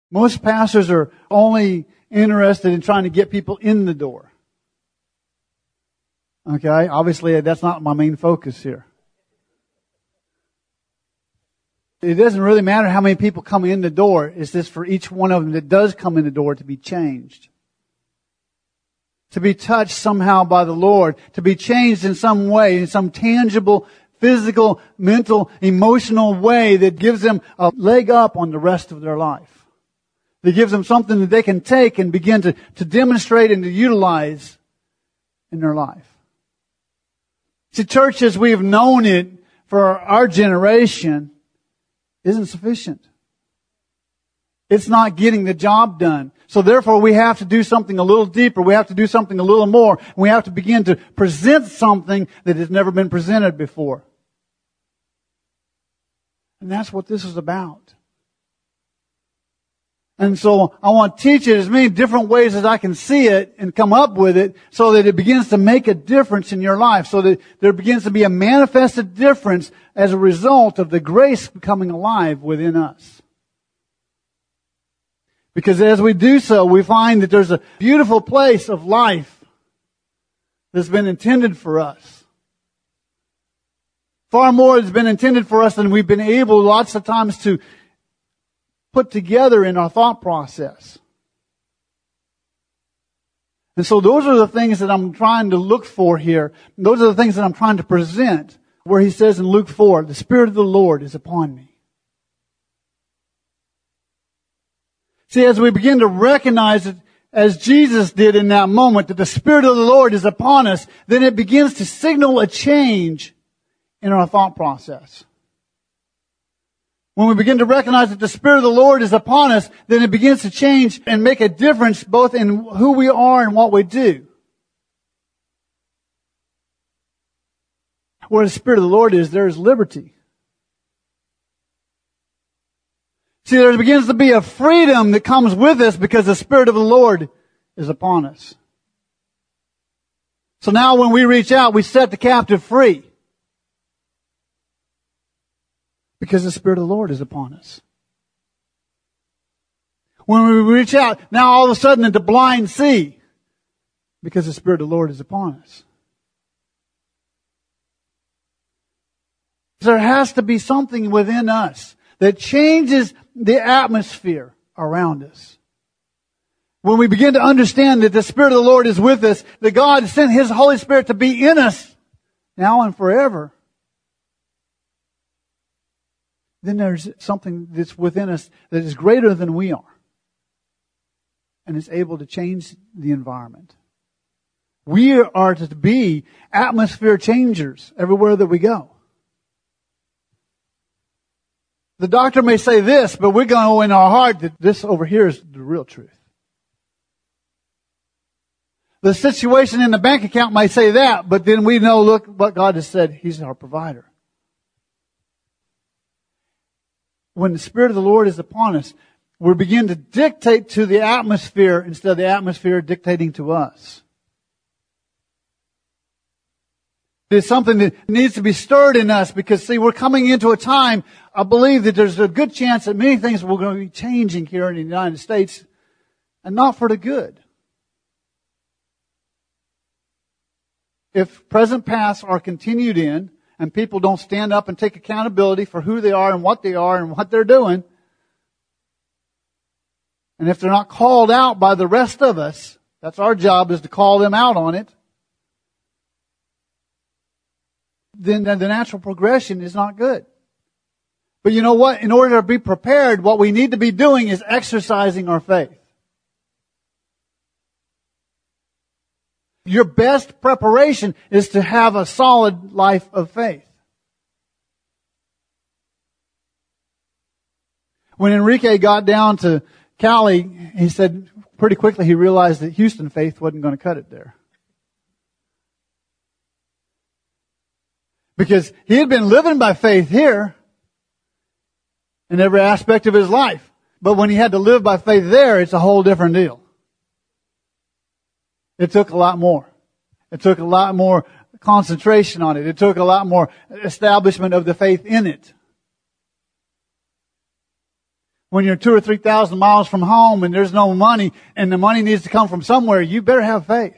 Most pastors are only interested in trying to get people in the door. Okay? Obviously, that's not my main focus here. It doesn't really matter how many people come in the door. It's just for each one of them that does come in the door to be changed. To be touched somehow by the Lord. To be changed in some way, in some tangible, physical, mental, emotional way that gives them a leg up on the rest of their life. That gives them something that they can take and begin to demonstrate and to utilize in their life. See, church as we've known it for our generation isn't sufficient. It's not getting the job done. So therefore we have to do something a little deeper. We have to do something a little more. We have to begin to present something that has never been presented before. And that's what this is about. And so I want to teach it as many different ways as I can see it and come up with it so that it begins to make a difference in your life. So that there begins to be a manifested difference as a result of the grace becoming alive within us. Because as we do so, we find that there's a beautiful place of life that's been intended for us. Far more has been intended for us than we've been able lots of times to put together in our thought process. And so those are the things that I'm trying to look for here. Those are the things that I'm trying to present. Where he says in Luke 4, the Spirit of the Lord is upon me. See, as we begin to recognize it, as Jesus did in that moment, that the Spirit of the Lord is upon us, then it begins to signal a change in our thought process. When we begin to recognize that the Spirit of the Lord is upon us, then it begins to change and make a difference both in who we are and what we do. Where the Spirit of the Lord is, there is liberty. See, there begins to be a freedom that comes with us because the Spirit of the Lord is upon us. So now when we reach out, we set the captive free. Because the Spirit of the Lord is upon us. When we reach out, now all of a sudden the blind see. Because the Spirit of the Lord is upon us. There has to be something within us that changes the atmosphere around us. When we begin to understand that the Spirit of the Lord is with us, that God sent His Holy Spirit to be in us now and forever, then there's something that's within us that is greater than we are. And is able to change the environment. We are to be atmosphere changers everywhere that we go. The doctor may say this, but we're going to know in our heart that this over here is the real truth. The situation in the bank account might say that, but then we know, look, what God has said, He's our provider. When the Spirit of the Lord is upon us, we begin to dictate to the atmosphere instead of the atmosphere dictating to us. It's something that needs to be stirred in us because, see, we're coming into a time, I believe that there's a good chance that many things will going to be changing here in the United States and not for the good. If present paths are continued in and people don't stand up and take accountability for who they are and what they're doing, and if they're not called out by the rest of us, that's our job, is to call them out on it, then the natural progression is not good. But you know what? In order to be prepared, what we need to be doing is exercising our faith. Your best preparation is to have a solid life of faith. When Enrique got down to Cali, he said pretty quickly he realized that Houston faith wasn't going to cut it there. Because he had been living by faith here in every aspect of his life. But when he had to live by faith there, it's a whole different deal. It took a lot more. It took a lot more concentration on it. It took a lot more establishment of the faith in it. When you're 2,000 or 3,000 miles from home and there's no money and the money needs to come from somewhere, you better have faith.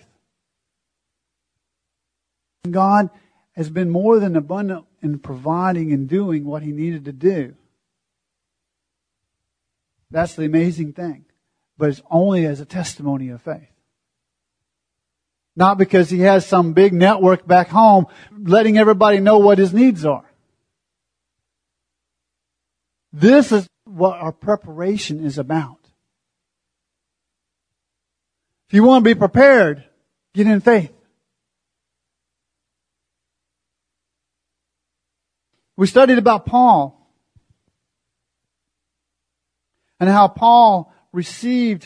God has been more than abundant in providing and doing what He needed to do. That's the amazing thing. But it's only as a testimony of faith. Not because He has some big network back home letting everybody know what His needs are. This is what our preparation is about. If you want to be prepared, get in faith. We studied about Paul and how Paul received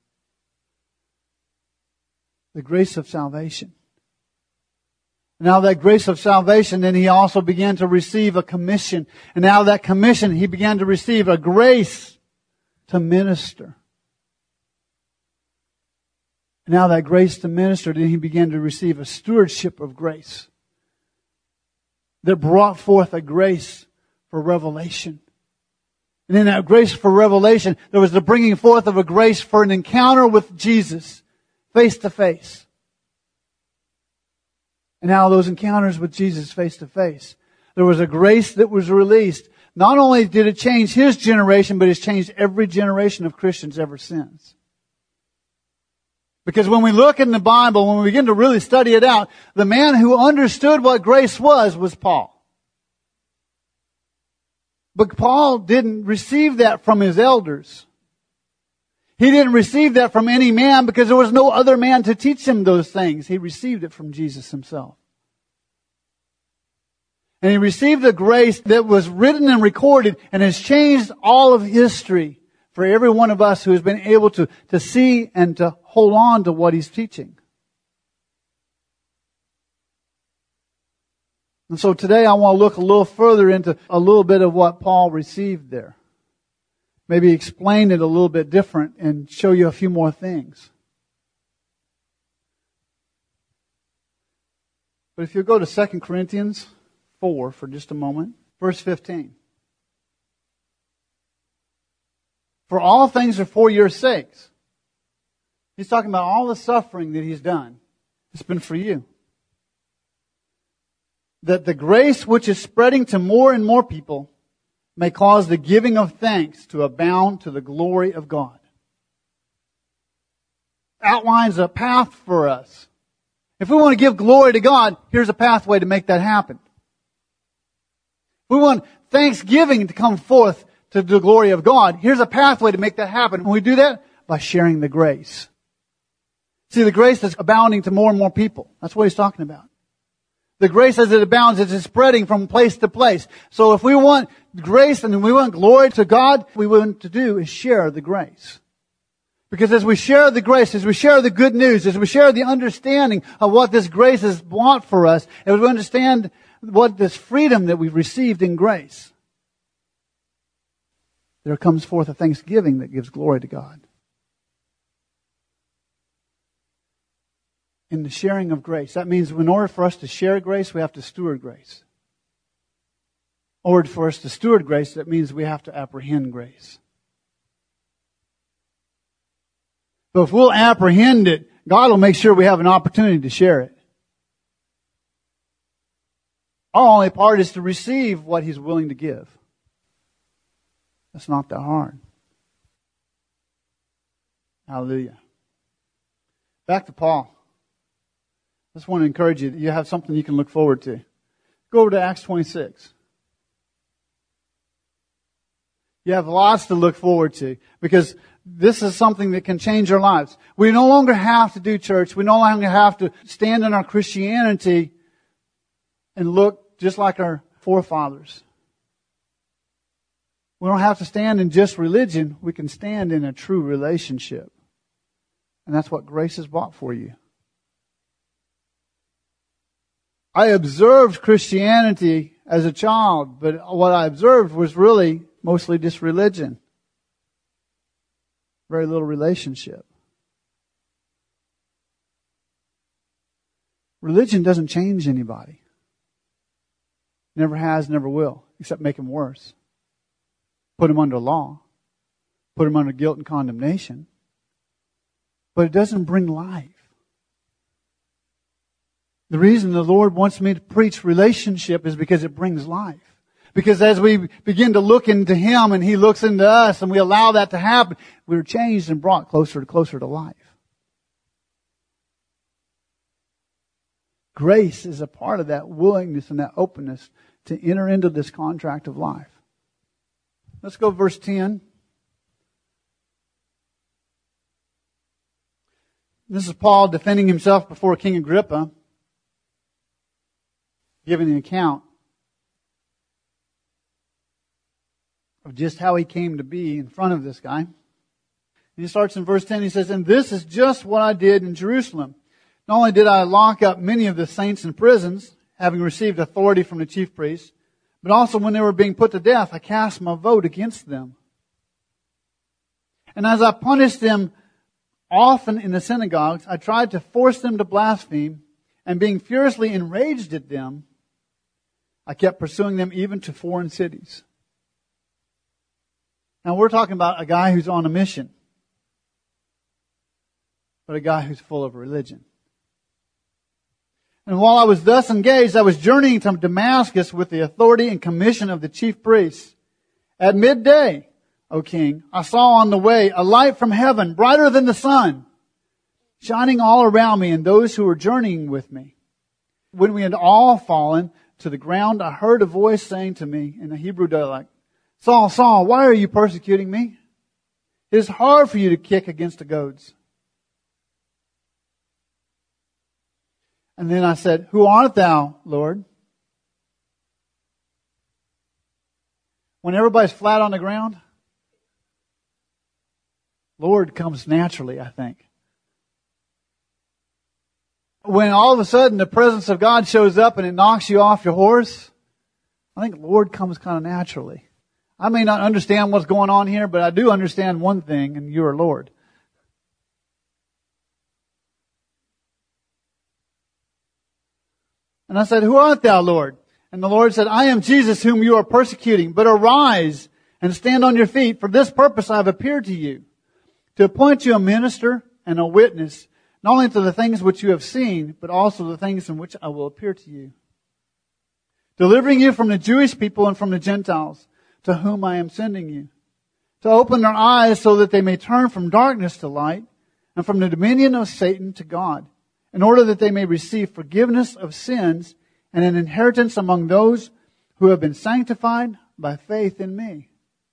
the grace of salvation. Now that grace of salvation, then he also began to receive a commission. And now that commission, he began to receive a grace to minister. And now that grace to minister, then he began to receive a stewardship of grace that brought forth a grace for revelation. And in that grace for revelation, there was the bringing forth of a grace for an encounter with Jesus, face to face. And now those encounters with Jesus face to face, there was a grace that was released. Not only did it change his generation, but it's changed every generation of Christians ever since. Because when we look in the Bible, when we begin to really study it out, the man who understood what grace was Paul. But Paul didn't receive that from his elders. He didn't receive that from any man because there was no other man to teach him those things. He received it from Jesus Himself. And he received a grace that was written and recorded and has changed all of history for every one of us who has been able to see and to hold on to what He's teaching. And so today I want to look a little further into a little bit of what Paul received there. Maybe explain it a little bit different and show you a few more things. But if you go to 2 Corinthians 4 for just a moment, verse 15. For all things are for your sakes. He's talking about all the suffering that He's done. It's been for you. That the grace which is spreading to more and more people may cause the giving of thanks to abound to the glory of God. Outlines a path for us. If we want to give glory to God, here's a pathway to make that happen. If we want thanksgiving to come forth to the glory of God, here's a pathway to make that happen. And we do that by sharing the grace. See, the grace that's abounding to more and more people. That's what he's talking about. The grace as it abounds is spreading from place to place. So if we want grace and we want glory to God, what we want to do is share the grace. Because as we share the grace, as we share the good news, as we share the understanding of what this grace has brought for us, as we understand what this freedom that we've received in grace, there comes forth a thanksgiving that gives glory to God. In the sharing of grace. That means in order for us to share grace, we have to steward grace. In order for us to steward grace, that means we have to apprehend grace. So if we'll apprehend it, God will make sure we have an opportunity to share it. Our only part is to receive what He's willing to give. That's not that hard. Hallelujah. Back to Paul. I just want to encourage you that you have something you can look forward to. Go over to Acts 26. You have lots to look forward to because this is something that can change our lives. We no longer have to do church. We no longer have to stand in our Christianity and look just like our forefathers. We don't have to stand in just religion. We can stand in a true relationship. And that's what grace has brought for you. I observed Christianity as a child, but what I observed was really mostly just religion. Very little relationship. Religion doesn't change anybody. Never has, never will, except make them worse. Put them under law. put them under guilt and condemnation. But it doesn't bring life. The reason the Lord wants me to preach relationship is because it brings life. Because as we begin to look into Him and He looks into us and we allow that to happen, we're changed and brought closer to life. Grace is a part of that willingness and that openness to enter into this contract of life. Let's go verse 10. This is Paul defending himself before King Agrippa, giving an account of just how he came to be in front of this guy. And he starts in verse 10, he says, "And this is just what I did in Jerusalem. Not only did I lock up many of the saints in prisons, having received authority from the chief priests, but also when they were being put to death, I cast my vote against them. And as I punished them often in the synagogues, I tried to force them to blaspheme, and being furiously enraged at them, I kept pursuing them even to foreign cities." Now we're talking about a guy who's on a mission, but a guy who's full of religion. "And while I was thus engaged, I was journeying to Damascus with the authority and commission of the chief priests. At midday, O king, I saw on the way a light from heaven, brighter than the sun, shining all around me and those who were journeying with me. When we had all fallen to the ground, I heard a voice saying to me in the Hebrew dialect, 'Saul, Saul, why are you persecuting me? It is hard for you to kick against the goads.' And then I said, 'Who art thou, Lord?' When everybody's flat on the ground, Lord comes naturally, I think. When all of a sudden the presence of God shows up and it knocks you off your horse, I think Lord comes kind of naturally. I may not understand what's going on here, but I do understand one thing, and you are Lord. And I said, 'Who art thou, Lord?' And the Lord said, 'I am Jesus whom you are persecuting. But arise and stand on your feet. For this purpose I have appeared to you, to appoint you a minister and a witness, not only to the things which you have seen, but also the things in which I will appear to you, delivering you from the Jewish people and from the Gentiles, to whom I am sending you, to open their eyes so that they may turn from darkness to light and from the dominion of Satan to God, in order that they may receive forgiveness of sins and an inheritance among those who have been sanctified by faith in me.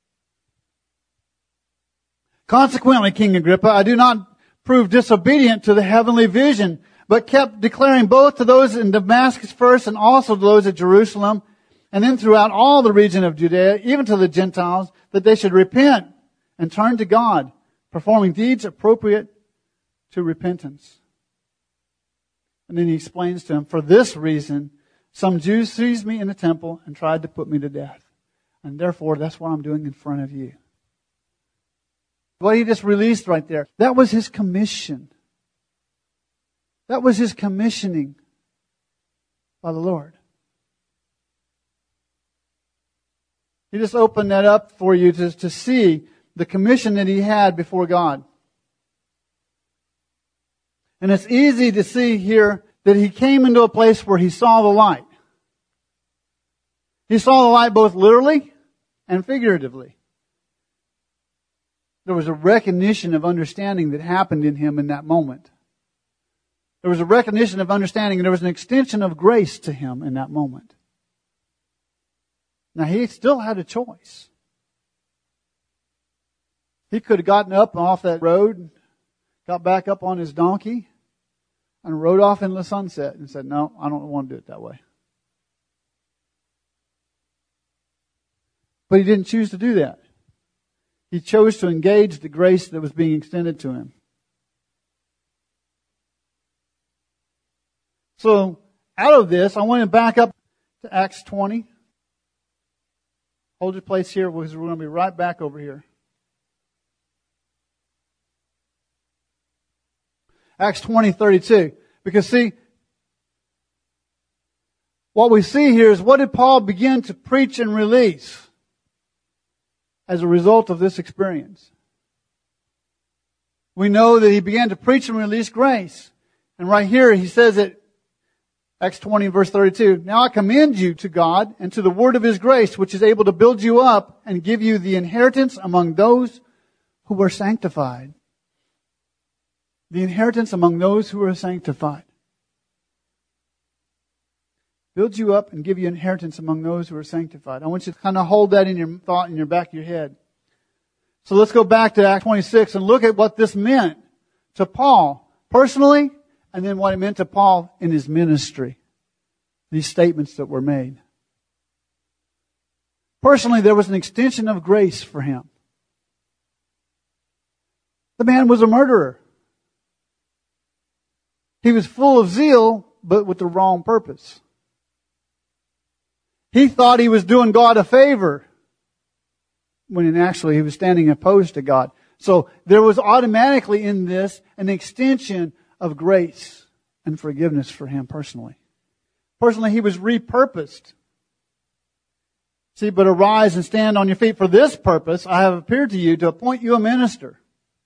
Consequently, King Agrippa, I do not prove disobedient to the heavenly vision, but kept declaring both to those in Damascus first and also to those at Jerusalem, and then throughout all the region of Judea, even to the Gentiles, that they should repent and turn to God, performing deeds appropriate to repentance." And then he explains to him, "For this reason, some Jews seized me in the temple and tried to put me to death. And therefore, that's what I'm doing in front of you." What he just released right there, that was his commission. That was his commissioning by the Lord. He just opened that up for you to see the commission that he had before God. And it's easy to see here that he came into a place where he saw the light. He saw the light both literally and figuratively. There was a recognition of understanding that happened in him in that moment. There was a recognition of understanding, and there was an extension of grace to him in that moment. Now, he still had a choice. He could have gotten up and off that road, got back up on his donkey, and rode off into the sunset and said, "No, I don't want to do it that way." But he didn't choose to do that. He chose to engage the grace that was being extended to him. So, out of this, I want to back up to Acts 20. Hold your place here because we're going to be right back over here. Acts 20:32. Because see, what we see here is what did Paul begin to preach and release as a result of this experience? we know that he began to preach and release grace. And right here he says it, Acts 20 verse 32, now I commend you to God and to the word of his grace, which is able to build you up and give you the inheritance among those who were sanctified. The inheritance among those who are sanctified. Build you up and give you inheritance among those who are sanctified. I want you to kind of hold that in your thought, in your back of your head. So let's go back to Acts 26 and look at what this meant to Paul personally, and then what it meant to Paul in his ministry. These statements that were made. Personally, there was an extension of grace for him. The man was a murderer. He was full of zeal, but with the wrong purpose. He thought he was doing God a favor, when actually he was standing opposed to God. So there was automatically in this an extension of grace and forgiveness for him personally. Personally, he was repurposed. See, but arise and stand on your feet. For this purpose I have appeared to you to appoint you a minister.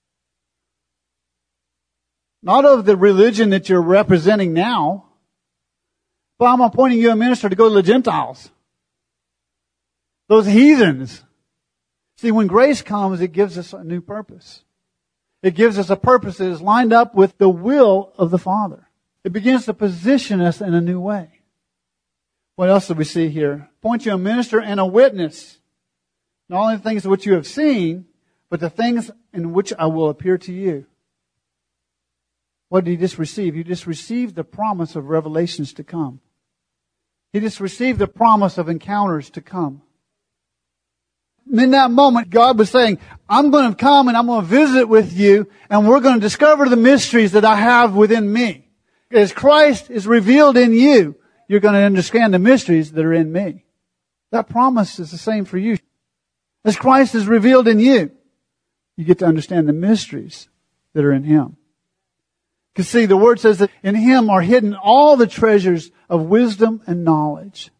Not of the religion that you're representing now, but I'm appointing you a minister to go to the Gentiles. Those heathens. See, when grace comes, it gives us a new purpose. It gives us a purpose that is lined up with the will of the Father. It begins to position us in a new way. What else do we see here? Appoint you a minister and a witness. Not only the things which you have seen, but the things in which I will appear to you. What did he just receive? He just received the promise of revelations to come. He just received the promise of encounters to come. In that moment, God was saying, I'm going to come and I'm going to visit with you and we're going to discover the mysteries that I have within me. As Christ is revealed in you, you're going to understand the mysteries that are in me. That promise is the same for you. As Christ is revealed in you, you get to understand the mysteries that are in Him. Because see, the Word says that in Him are hidden all the treasures of wisdom and knowledge.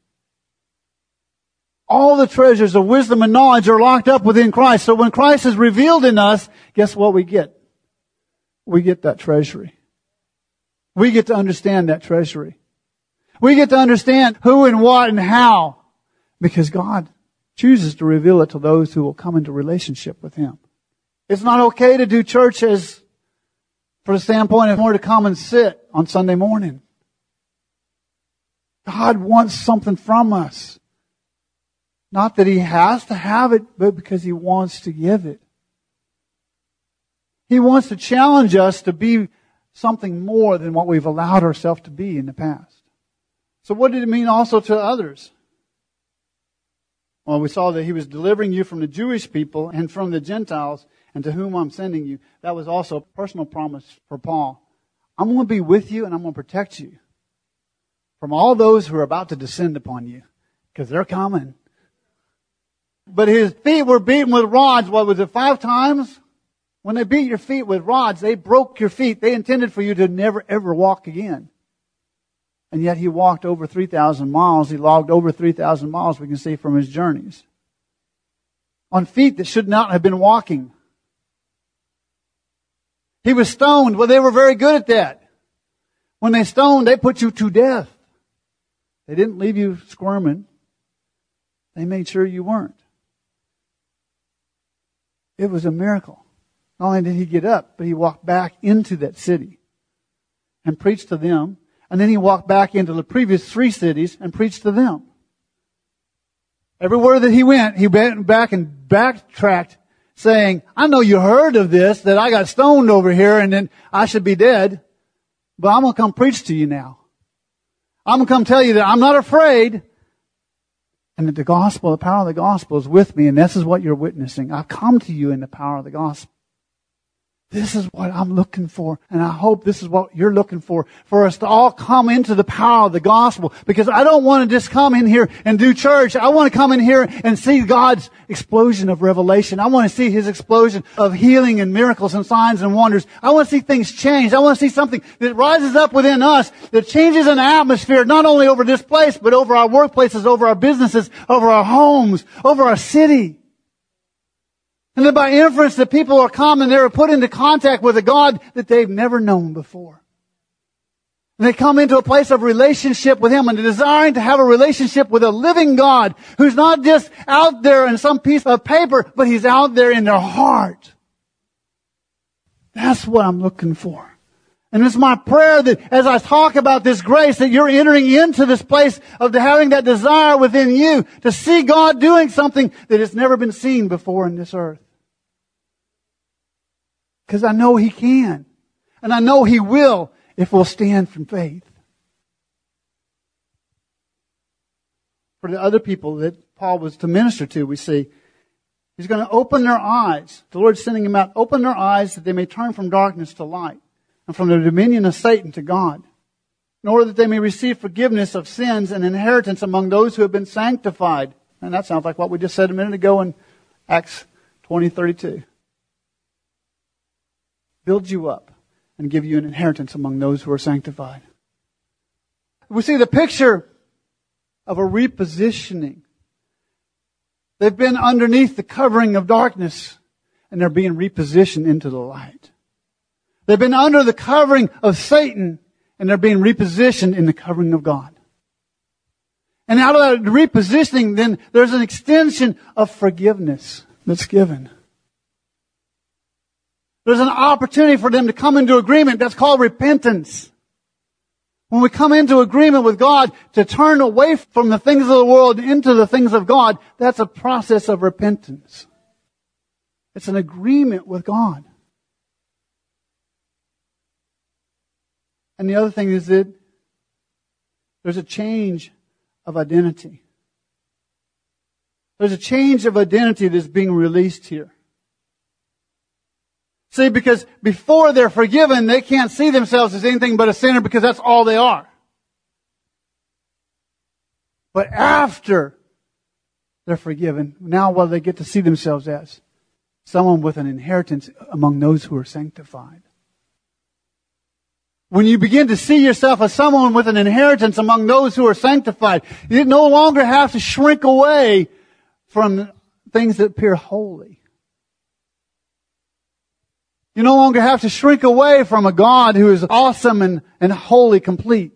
All the treasures of wisdom and knowledge are locked up within Christ. So when Christ is revealed in us, guess what we get? We get that treasury. We get to understand that treasury. We get to understand who and what and how. Because God chooses to reveal it to those who will come into relationship with Him. It's not okay to do church as for the standpoint of more to come and sit on Sunday morning. God wants something from us. Not that He has to have it, but because He wants to give it. He wants to challenge us to be something more than what we've allowed ourselves to be in the past. So what did it mean also to others? Well, we saw that He was delivering you from the Jewish people and from the Gentiles, and to whom I'm sending you. That was also a personal promise for Paul. I'm going to be with you and I'm going to protect you from all those who are about to descend upon you, because they're coming. But his feet were beaten with rods. What was it, 5 times? When they beat your feet with rods, they broke your feet. They intended for you to never ever walk again. And yet He walked over 3,000 miles. He logged over 3,000 miles, we can see from His journeys. On feet that should not have been walking. He was stoned. Well, they were very good at that. When they stoned, they put you to death. They didn't leave you squirming. They made sure you weren't. It was a miracle. Not only did He get up, but He walked back into that city and preached to them. And then He walked back into the previous 3 cities and preached to them. Everywhere that He went back and backtracked, saying, I know you heard of this, that I got stoned over here and then I should be dead, but I'm going to come preach to you now. I'm going to come tell you that I'm not afraid, and that the gospel, the power of the gospel is with me, and this is what you're witnessing. I've come to you in the power of the gospel. This is what I'm looking for, and I hope this is what you're looking for us to all come into the power of the gospel. Because I don't want to just come in here and do church. I want to come in here and see God's explosion of revelation. I want to see His explosion of healing and miracles and signs and wonders. I want to see things change. I want to see something that rises up within us, that changes an atmosphere, not only over this place, but over our workplaces, over our businesses, over our homes, over our city. And then by inference, the people are come and they're put into contact with a God that they've never known before. And they come into a place of relationship with Him and desiring to have a relationship with a living God who's not just out there in some piece of paper, but He's out there in their heart. That's what I'm looking for. And it's my prayer that as I talk about this grace, that you're entering into this place of having that desire within you to see God doing something that has never been seen before in this earth. Because I know He can. And I know He will if we'll stand from faith. For the other people that Paul was to minister to, we see, He's going to open their eyes. The Lord's sending Him out. Open their eyes that they may turn from darkness to light, and from the dominion of Satan to God, in order that they may receive forgiveness of sins and inheritance among those who have been sanctified. And that sounds like what we just said a minute ago in Acts 20:32. Build you up and give you an inheritance among those who are sanctified. We see the picture of a repositioning. They've been underneath the covering of darkness, and they're being repositioned into the light. They've been under the covering of Satan, and they're being repositioned in the covering of God. And out of that repositioning, then there's an extension of forgiveness that's given. There's an opportunity for them to come into agreement. That's called repentance. When we come into agreement with God to turn away from the things of the world into the things of God, that's a process of repentance. It's an agreement with God. And the other thing is that there's a change of identity. There's a change of identity that's being released here. See, because before they're forgiven, they can't see themselves as anything but a sinner because that's all they are. But after they're forgiven, now what do they get to see themselves as? Someone with an inheritance among those who are sanctified. When you begin to see yourself as someone with an inheritance among those who are sanctified, you no longer have to shrink away from things that appear holy. You no longer have to shrink away from a God who is awesome and wholly complete.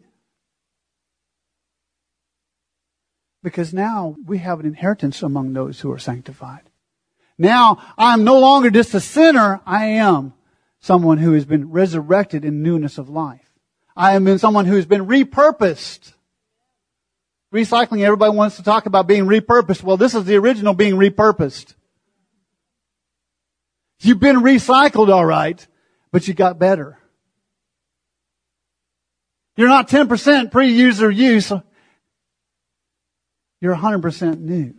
Because now we have an inheritance among those who are sanctified. Now I'm no longer just a sinner. I am someone who has been resurrected in newness of life. I am someone who has been repurposed. Recycling, everybody wants to talk about being repurposed. Well, this is the original being repurposed. You've been recycled, all right, but you got better. You're not 10% pre-user use. You're 100% new.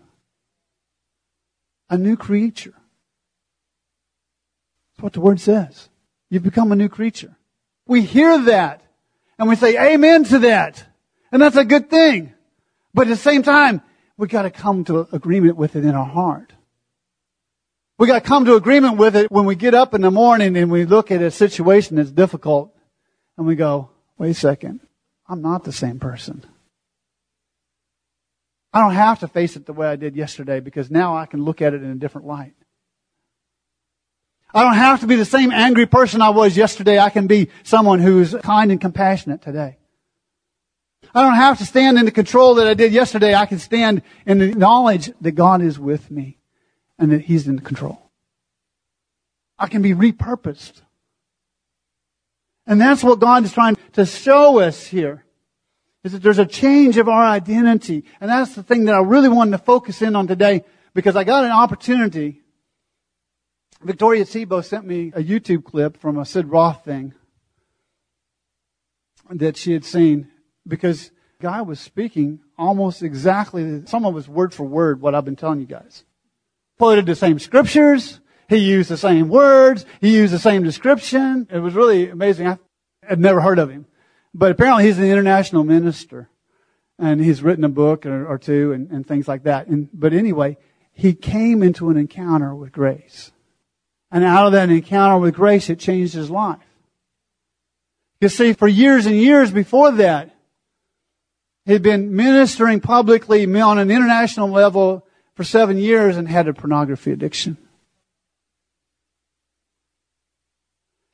A new creature. That's what the Word says. You've become a new creature. We hear that, and we say amen to that. And that's a good thing. But at the same time, we've got to come to agreement with it in our heart. We got to come to agreement with it when we get up in the morning and we look at a situation that's difficult and we go, wait a second, I'm not the same person. I don't have to face it the way I did yesterday because now I can look at it in a different light. I don't have to be the same angry person I was yesterday. I can be someone who's kind and compassionate today. I don't have to stand in the control that I did yesterday. I can stand in the knowledge that God is with me. And that He's in control. I can be repurposed. And that's what God is trying to show us here. Is that there's a change of our identity. And that's the thing that I really wanted to focus in on today. Because I got an opportunity. Victoria Tebow sent me a YouTube clip from a Sid Roth thing. That she had seen. Because the guy was speaking almost exactly, some of it's word for word what I've been telling you guys. Quoted the same scriptures. He used the same words. He used the same description. It was really amazing. I had never heard of him. But apparently he's an international minister. And he's written a book or two and things like that. But anyway, he came into an encounter with grace. And out of that encounter with grace, it changed his life. You see, for years and years before that, he'd been ministering publicly on an international level for 7 years and had a pornography addiction.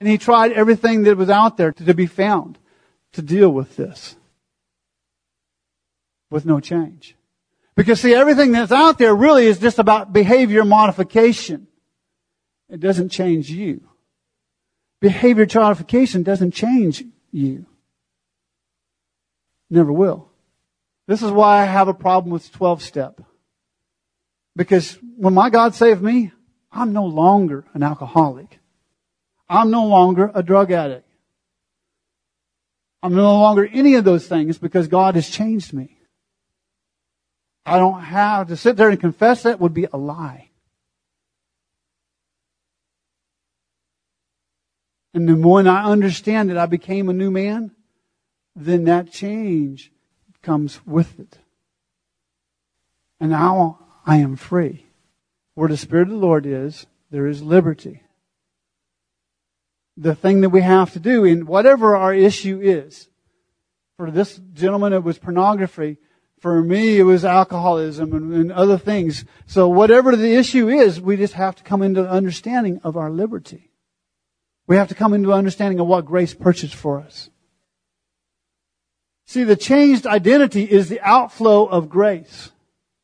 And he tried everything that was out there to be found to deal with this. With no change. Because see, everything that's out there really is just about behavior modification. It doesn't change you. Behavior modification doesn't change you. Never will. This is why I have a problem with 12-step. Because when my God saved me, I'm no longer an alcoholic. I'm no longer a drug addict. I'm no longer any of those things because God has changed me. I don't have to sit there and confess that would be a lie. And then when I understand that I became a new man, then that change comes with it. And now I am free. Where the Spirit of the Lord is, there is liberty. The thing that we have to do in whatever our issue is, for this gentleman it was pornography, for me it was alcoholism and other things. So whatever the issue is, we just have to come into understanding of our liberty. We have to come into understanding of what grace purchased for us. See, the changed identity is the outflow of grace.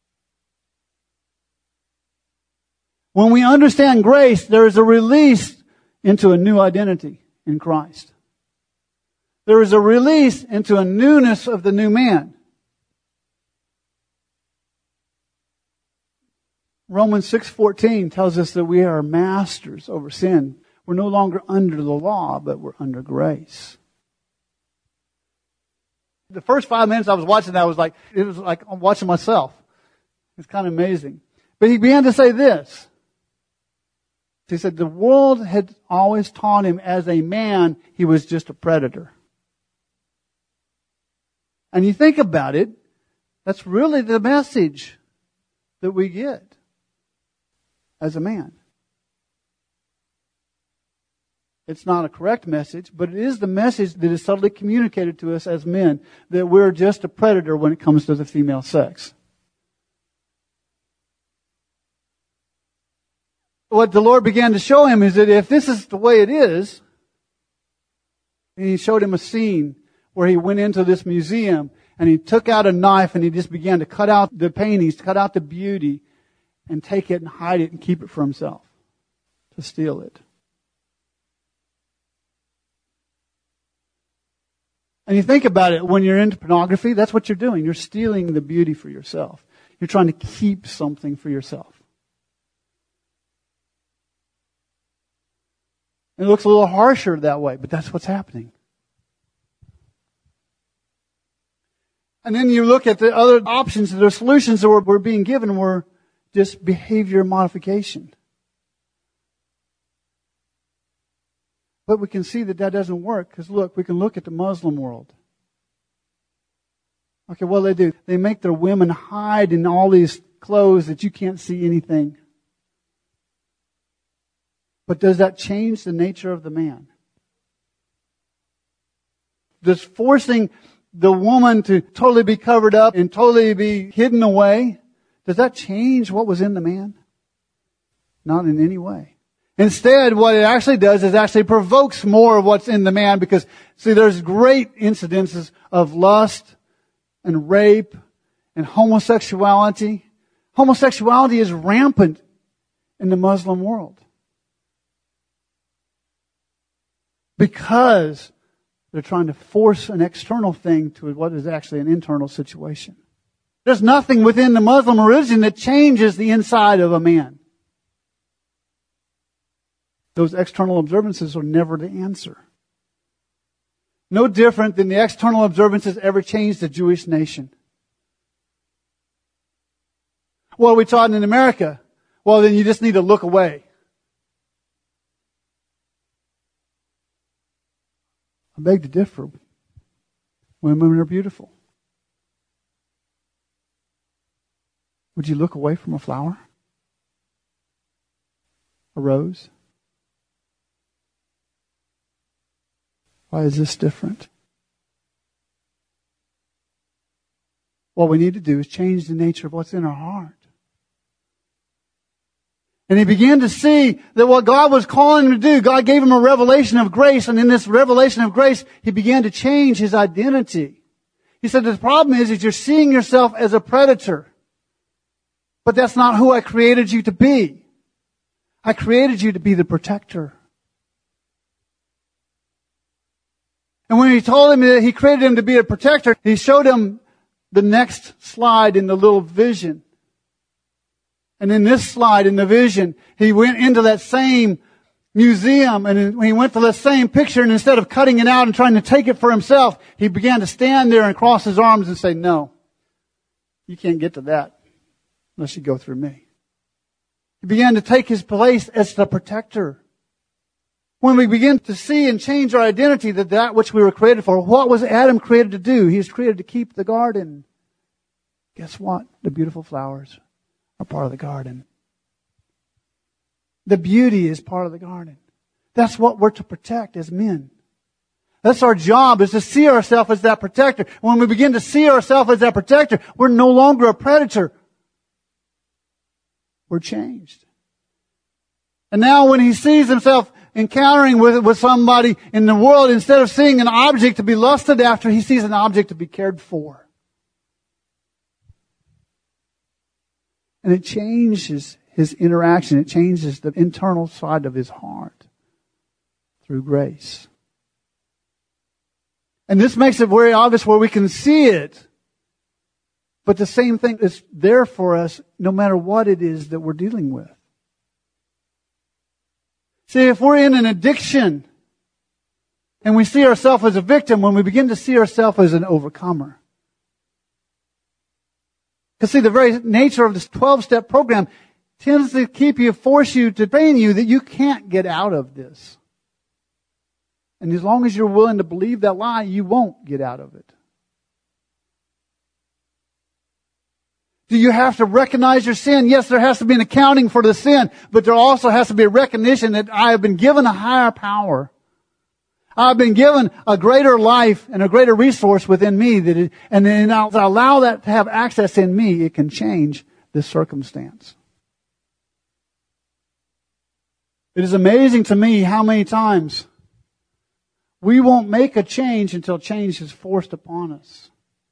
When we understand grace, there is a release into a new identity in Christ. There is a release into a newness of the new man. Romans 6:14 tells us that we are masters over sin. We're no longer under the law, but we're under grace. The first 5 minutes I was watching that, it was like I'm watching myself. It's kind of amazing. But he began to say this. He said the world had always taught him as a man he was just a predator. And you think about it, that's really the message that we get as a man. It's not a correct message, but it is the message that is subtly communicated to us as men, that we're just a predator when it comes to the female sex. What the Lord began to show him is that if this is the way it is, and he showed him a scene where he went into this museum and he took out a knife and he just began to cut out the paintings, cut out the beauty, and take it and hide it and keep it for himself, to steal it. And you think about it, when you're into pornography, that's what you're doing. You're stealing the beauty for yourself. You're trying to keep something for yourself. It looks a little harsher that way, but that's what's happening. And then you look at the other options, the solutions that were being given were just behavior modification. But we can see that that doesn't work because look, we can look at the Muslim world. Okay, what do they do? They make their women hide in all these clothes that you can't see anything. But does that change the nature of the man? Does forcing the woman to totally be covered up and totally be hidden away, does that change what was in the man? Not in any way. Instead, what it actually does is actually provokes more of what's in the man because, see, there's great incidences of lust and rape and homosexuality. Homosexuality is rampant in the Muslim world because they're trying to force an external thing to what is actually an internal situation. There's nothing within the Muslim religion that changes the inside of a man. Those external observances are never the answer. No different than the external observances ever changed the Jewish nation. What are we taught in America? Well, then you just need to look away. I beg to differ. Women are beautiful. Would you look away from a flower? A rose? Why is this different? What we need to do is change the nature of what's in our heart. And he began to see that what God was calling him to do, God gave him a revelation of grace. And in this revelation of grace, he began to change his identity. He said, the problem is you're seeing yourself as a predator. But that's not who I created you to be. I created you to be the protector. And when he told him that he created him to be a protector, he showed him the next slide in the little vision. And in this slide, in the vision, he went into that same museum, and when he went to the same picture, and instead of cutting it out and trying to take it for himself, he began to stand there and cross his arms and say, no, you can't get to that unless you go through me. He began to take his place as the protector. When we begin to see and change our identity, that which we were created for, what was Adam created to do? He was created to keep the garden. Guess what? The beautiful flowers are part of the garden. The beauty is part of the garden. That's what we're to protect as men. That's our job, is to see ourselves as that protector. When we begin to see ourselves as that protector, we're no longer a predator. We're changed. And now when he sees himself encountering with somebody in the world, instead of seeing an object to be lusted after, he sees an object to be cared for. And it changes his interaction. It changes the internal side of his heart through grace. And this makes it very obvious where we can see it. But the same thing is there for us no matter what it is that we're dealing with. See, if we're in an addiction and we see ourselves as a victim, when we begin to see ourselves as an overcomer. Because see, the very nature of this 12-step program tends to force you to train you that you can't get out of this. And as long as you're willing to believe that lie, you won't get out of it. Do you have to recognize your sin? Yes, there has to be an accounting for the sin, but there also has to be a recognition that I have been given a higher power. I've been given a greater life and a greater resource within me, and then I'll allow that to have access in me. It can change this circumstance. It is amazing to me how many times we won't make a change until change is forced upon us.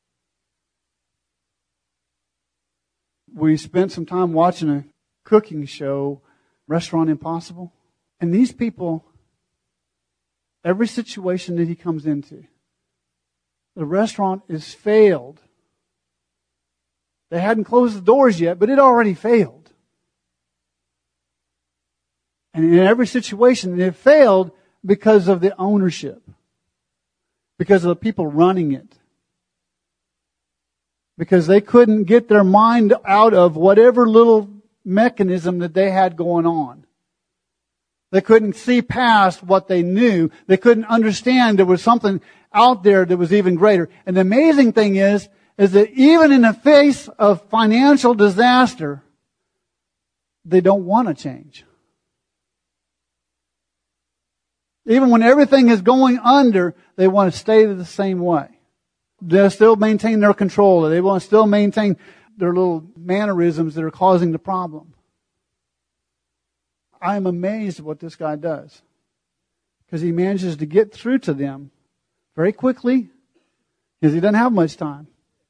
We spent some time watching a cooking show, Restaurant Impossible, and these people, every situation that he comes into, the restaurant is failed. They hadn't closed the doors yet, but it already failed. And in every situation, it failed because of the ownership, because of the people running it. Because they couldn't get their mind out of whatever little mechanism that they had going on. They couldn't see past what they knew. They couldn't understand there was something out there that was even greater. And the amazing thing is that even in the face of financial disaster, they don't want to change. Even when everything is going under, they want to stay the same way. They still maintain their control. They want to still maintain their little mannerisms that are causing the problem. I am amazed at what this guy does. Because he manages to get through to them very quickly. Because he doesn't have much time.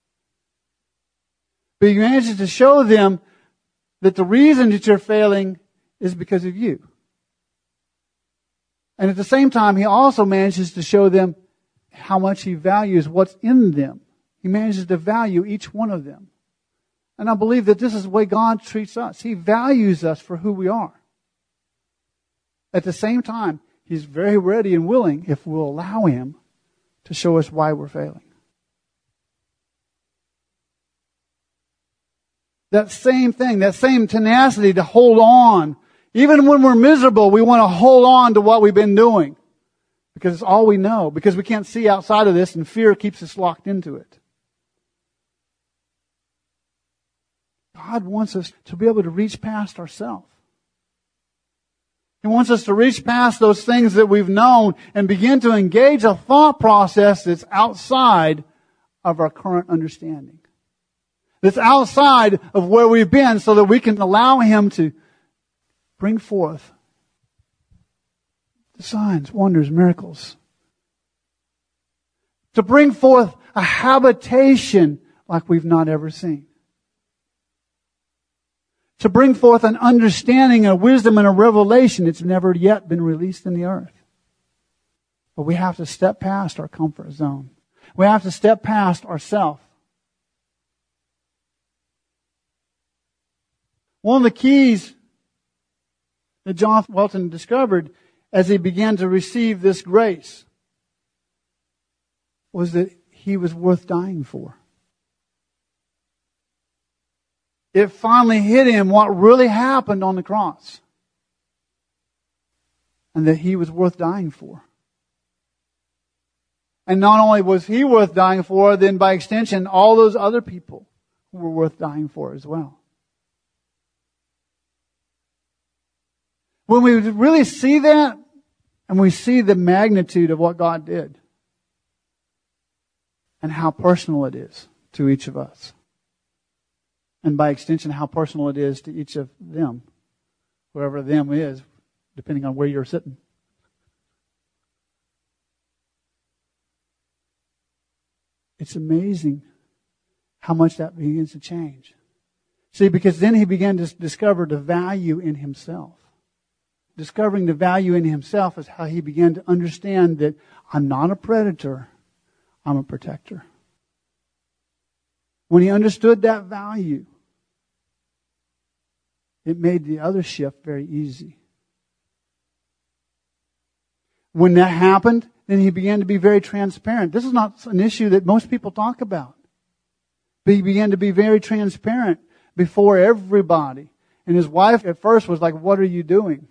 But he manages to show them that the reason that you're failing is because of you. And at the same time, he also manages to show them how much he values what's in them. He manages to value each one of them. And I believe that this is the way God treats us. He values us for who we are. At the same time, He's very ready and willing, if we'll allow Him, to show us why we're failing. That same thing, that same tenacity to hold on. Even when we're miserable, we want to hold on to what we've been doing. Because it's all we know. Because we can't see outside of this, and fear keeps us locked into it. God wants us to be able to reach past ourselves. He wants us to reach past those things that we've known and begin to engage a thought process that's outside of our current understanding. That's outside of where we've been, so that we can allow Him to bring forth the signs, wonders, miracles. To bring forth a habitation like we've not ever seen. To bring forth an understanding, a wisdom, and a revelation that's never yet been released in the earth. But we have to step past our comfort zone. We have to step past ourselves. One of the keys that John Welton discovered as he began to receive this grace was that he was worth dying for. It finally hit him what really happened on the cross. And that he was worth dying for. And not only was he worth dying for, then by extension, all those other people were worth dying for as well. When we really see that, and we see the magnitude of what God did, and how personal it is to each of us, and by extension, how personal it is to each of them, whoever them is, depending on where you're sitting. It's amazing how much that begins to change. See, because then he began to discover the value in himself. Discovering the value in himself is how he began to understand that I'm not a predator, I'm a protector. When he understood that value, it made the other shift very easy. When that happened, then he began to be very transparent. This is not an issue that most people talk about. But he began to be very transparent before everybody. And his wife at first was like, "What are you doing?"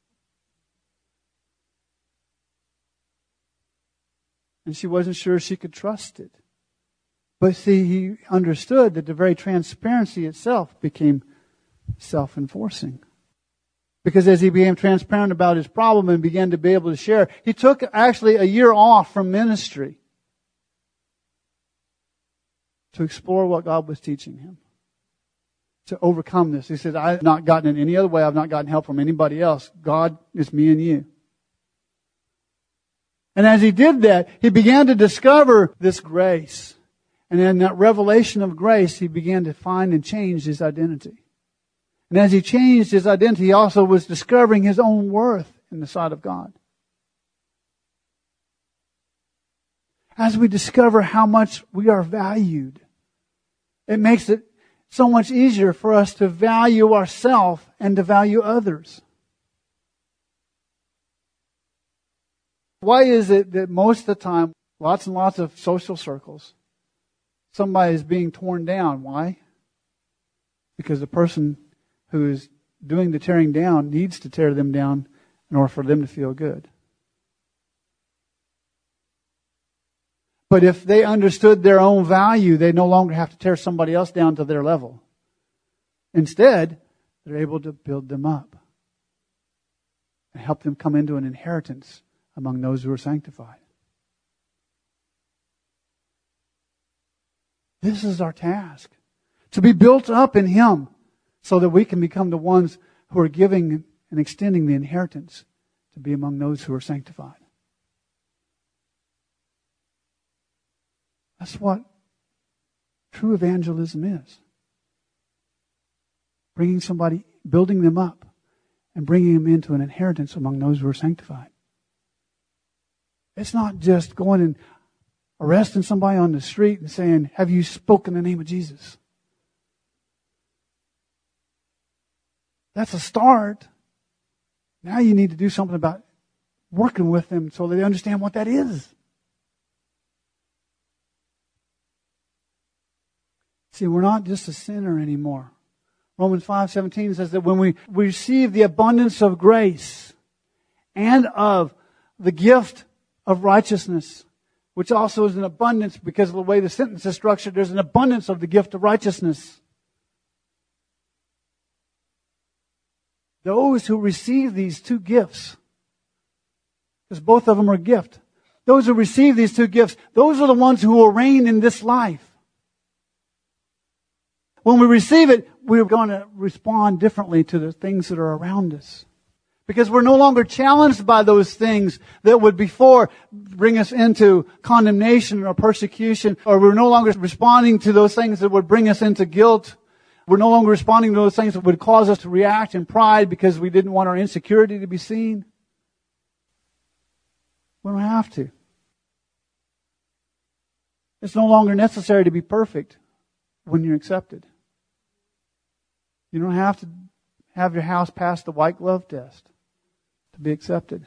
And she wasn't sure she could trust it. But see, he understood that the very transparency itself became self-enforcing. Because as he became transparent about his problem and began to be able to share, he took actually a year off from ministry to explore what God was teaching him. To overcome this. He said, I've not gotten it any other way. I've not gotten help from anybody else. God, it's me and you. And as he did that, he began to discover this grace. And in that revelation of grace, he began to find and change his identity. And as he changed his identity, he also was discovering his own worth in the sight of God. As we discover how much we are valued, it makes it so much easier for us to value ourselves and to value others. Why is it that most of the time, lots and lots of social circles, somebody is being torn down? Why? Because the person who is doing the tearing down needs to tear them down in order for them to feel good. But if they understood their own value, they no longer have to tear somebody else down to their level. Instead, they're able to build them up and help them come into an inheritance among those who are sanctified. This is our task. To be built up in Him so that we can become the ones who are giving and extending the inheritance to be among those who are sanctified. That's what true evangelism is. Bringing somebody, building them up, and bringing them into an inheritance among those who are sanctified. It's not just going and arresting somebody on the street and saying, "Have you spoken the name of Jesus?" That's a start. Now you need to do something about working with them so that they understand what that is. See, we're not just a sinner anymore. Romans 5:17 says that when we receive the abundance of grace and of the gift of righteousness, which also is an abundance because of the way the sentence is structured, there's an abundance of the gift of righteousness. Those who receive these two gifts, because both of them are a gift, those who receive these two gifts, those are the ones who will reign in this life. When we receive it, we're going to respond differently to the things that are around us. Because we're no longer challenged by those things that would before bring us into condemnation or persecution, or we're no longer responding to those things that would bring us into guilt. We're no longer responding to those things that would cause us to react in pride because we didn't want our insecurity to be seen. We don't have to. It's no longer necessary to be perfect when you're accepted. You don't have to have your house pass the white glove test to be accepted.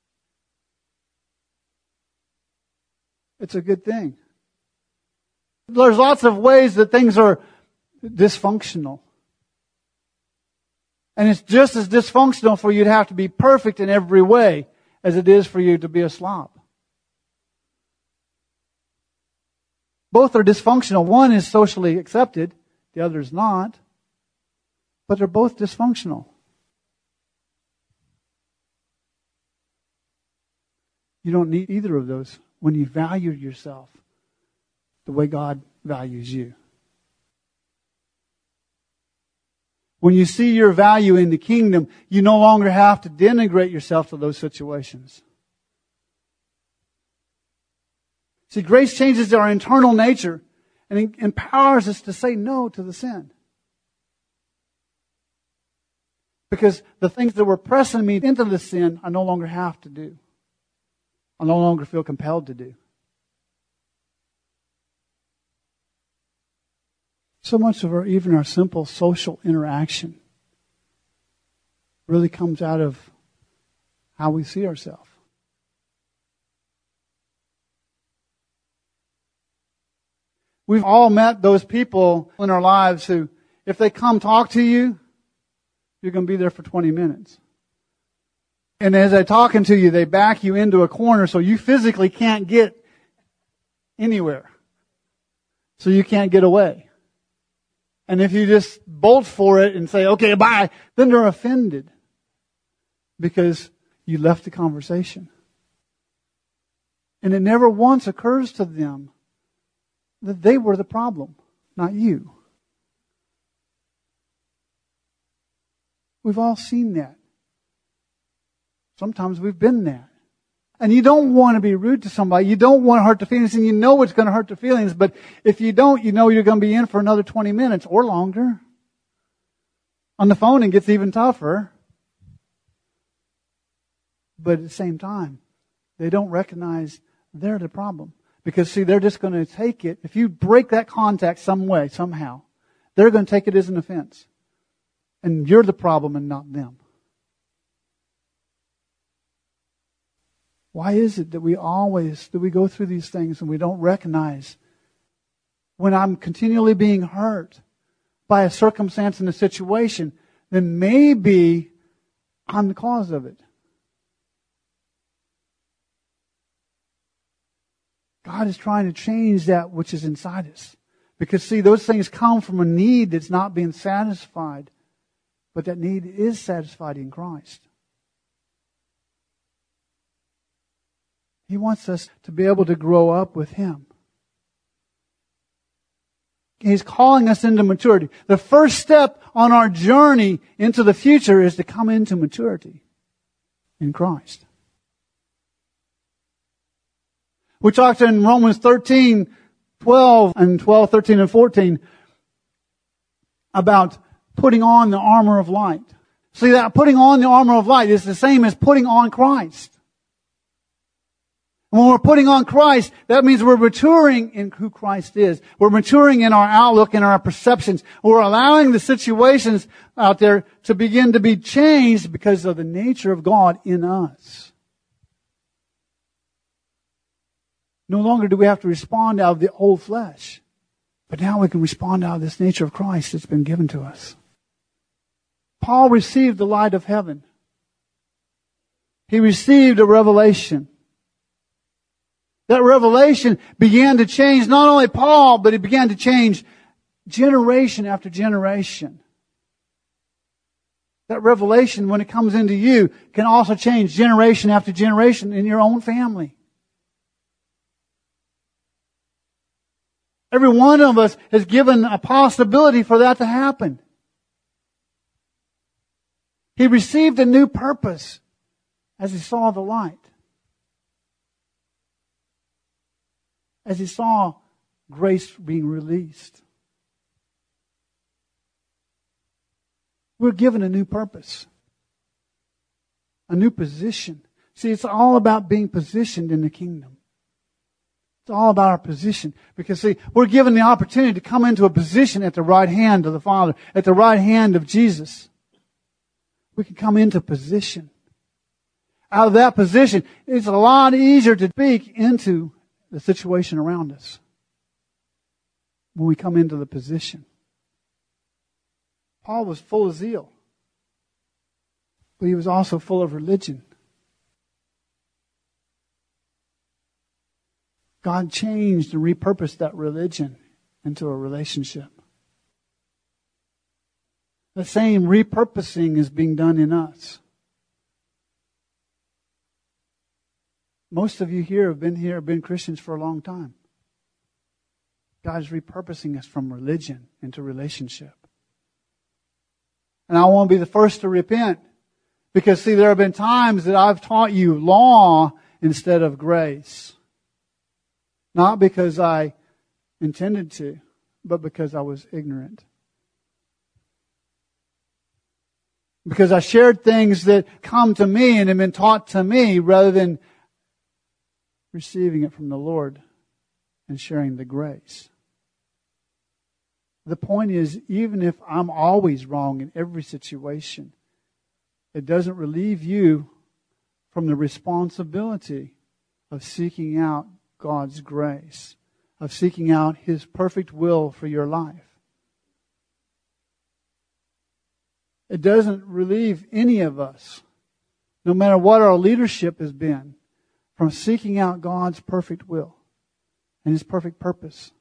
It's a good thing. There's lots of ways that things are dysfunctional. And it's just as dysfunctional for you to have to be perfect in every way as it is for you to be a slob. Both are dysfunctional. One is socially accepted, the other is not. But they're both dysfunctional. You don't need either of those when you value yourself the way God values you. When you see your value in the kingdom, you no longer have to denigrate yourself to those situations. See, grace changes our internal nature and empowers us to say no to the sin. Because the things that were pressing me into the sin, I no longer have to do. I no longer feel compelled to do. So much of even our simple social interaction really comes out of how we see ourselves. We've all met those people in our lives who, if they come talk to you, you're going to be there for 20 minutes. And as they're talking to you, they back you into a corner so you physically can't get anywhere. So you can't get away. And if you just bolt for it and say, okay, bye, then they're offended because you left the conversation. And it never once occurs to them that they were the problem, not you. We've all seen that. Sometimes we've been that. And you don't want to be rude to somebody. You don't want to hurt the feelings, and you know it's going to hurt the feelings. But if you don't, you know you're going to be in for another 20 minutes or longer. On the phone, it gets even tougher. But at the same time, they don't recognize they're the problem. Because, see, they're just going to take it. If you break that contact some way, somehow, they're going to take it as an offense. And you're the problem and not them. Why is it that we go through these things and we don't recognize when I'm continually being hurt by a circumstance and a situation, then maybe I'm the cause of it. God is trying to change that which is inside us. Because, see, those things come from a need that's not being satisfied. But that need is satisfied in Christ. He wants us to be able to grow up with Him. He's calling us into maturity. The first step on our journey into the future is to come into maturity in Christ. We talked in Romans 13:12 and 12, 13, and 14 about putting on the armor of light. See, that putting on the armor of light is the same as putting on Christ. And when we're putting on Christ, that means we're maturing in who Christ is. We're maturing in our outlook and our perceptions. We're allowing the situations out there to begin to be changed because of the nature of God in us. No longer do we have to respond out of the old flesh. But now we can respond out of this nature of Christ that's been given to us. Paul received the light of heaven. He received a revelation. That revelation began to change not only Paul, but it began to change generation after generation. That revelation, when it comes into you, can also change generation after generation in your own family. Every one of us has given a possibility for that to happen. He received a new purpose as he saw the light. As he saw grace being released. We're given a new purpose. A new position. See, it's all about being positioned in the kingdom. It's all about our position. Because see, we're given the opportunity to come into a position at the right hand of the Father, at the right hand of Jesus. We can come into position. Out of that position, it's a lot easier to speak into the situation around us when we come into the position. Paul was full of zeal, but he was also full of religion. God changed and repurposed that religion into a relationship. The same repurposing is being done in us. Most of you here have been Christians for a long time. God is repurposing us from religion into relationship. And I want to be the first to repent. Because see, there have been times that I've taught you law instead of grace. Not because I intended to, but because I was ignorant. Because I shared things that come to me and have been taught to me rather than receiving it from the Lord and sharing the grace. The point is, even if I'm always wrong in every situation, it doesn't relieve you from the responsibility of seeking out God's grace, of seeking out His perfect will for your life. It doesn't relieve any of us, no matter what our leadership has been, from seeking out God's perfect will and His perfect purpose.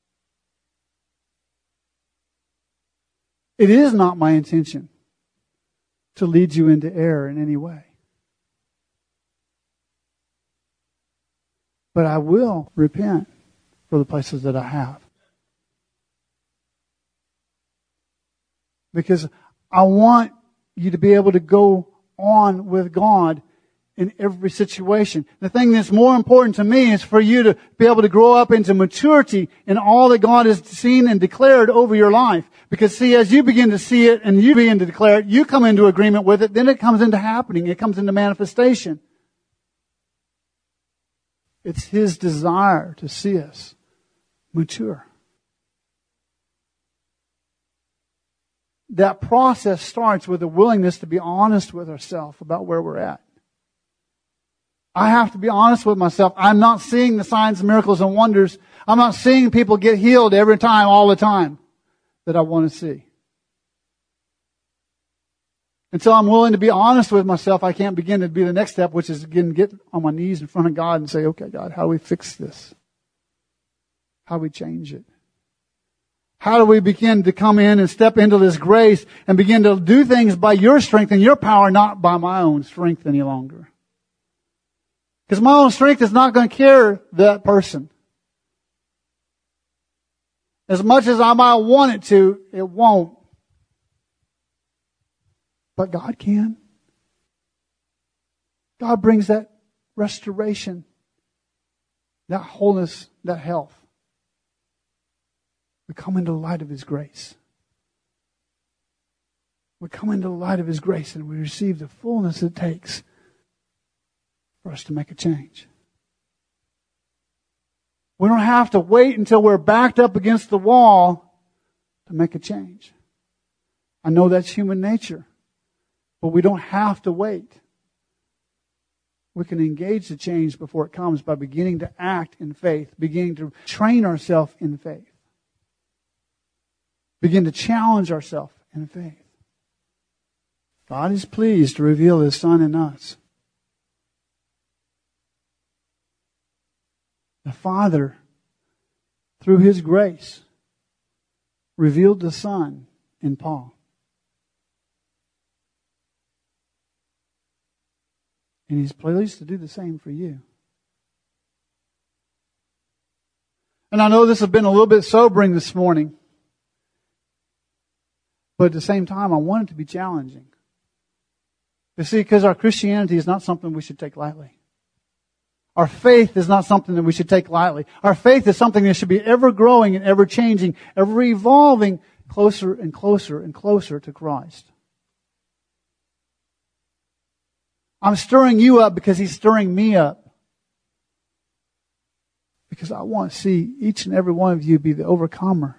It is not my intention to lead you into error in any way. But I will repent for the places that I have. Because I want you to be able to go on with God in every situation. The thing that's more important to me is for you to be able to grow up into maturity in all that God has seen and declared over your life. Because see, as you begin to see it and you begin to declare it, you come into agreement with it, then it comes into happening. It comes into manifestation. It's His desire to see us mature. That process starts with a willingness to be honest with ourselves about where we're at. I have to be honest with myself. I'm not seeing the signs, miracles, and wonders. I'm not seeing people get healed every time, all the time, that I want to see. Until I'm willing to be honest with myself, I can't begin to be the next step, which is again get on my knees in front of God and say, okay, God, how do we fix this? How do we change it? How do we begin to come in and step into this grace and begin to do things by your strength and your power, not by my own strength any longer? Because my own strength is not going to cure that person. As much as I might want it to, it won't. But God can. God brings that restoration, that wholeness, that health. We come into the light of His grace. We come into the light of His grace and we receive the fullness it takes for us to make a change. We don't have to wait until we're backed up against the wall to make a change. I know that's human nature, but we don't have to wait. We can engage the change before it comes by beginning to act in faith, beginning to train ourselves in faith. Begin to challenge ourselves in faith. God is pleased to reveal His Son in us. The Father, through His grace, revealed the Son in Paul. And He's pleased to do the same for you. And I know this has been a little bit sobering this morning. But at the same time, I want it to be challenging. You see, because our Christianity is not something we should take lightly. Our faith is not something that we should take lightly. Our faith is something that should be ever growing and ever changing, ever evolving closer and closer and closer to Christ. I'm stirring you up because He's stirring me up. Because I want to see each and every one of you be the overcomer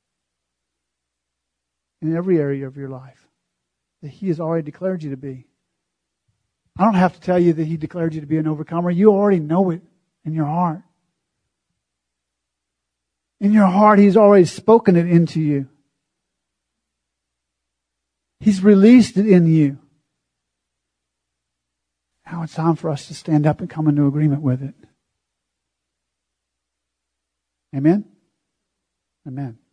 in every area of your life that He has already declared you to be. I don't have to tell you that He declared you to be an overcomer. You already know it in your heart. In your heart, He's already spoken it into you. He's released it in you. Now it's time for us to stand up and come into agreement with it. Amen? Amen.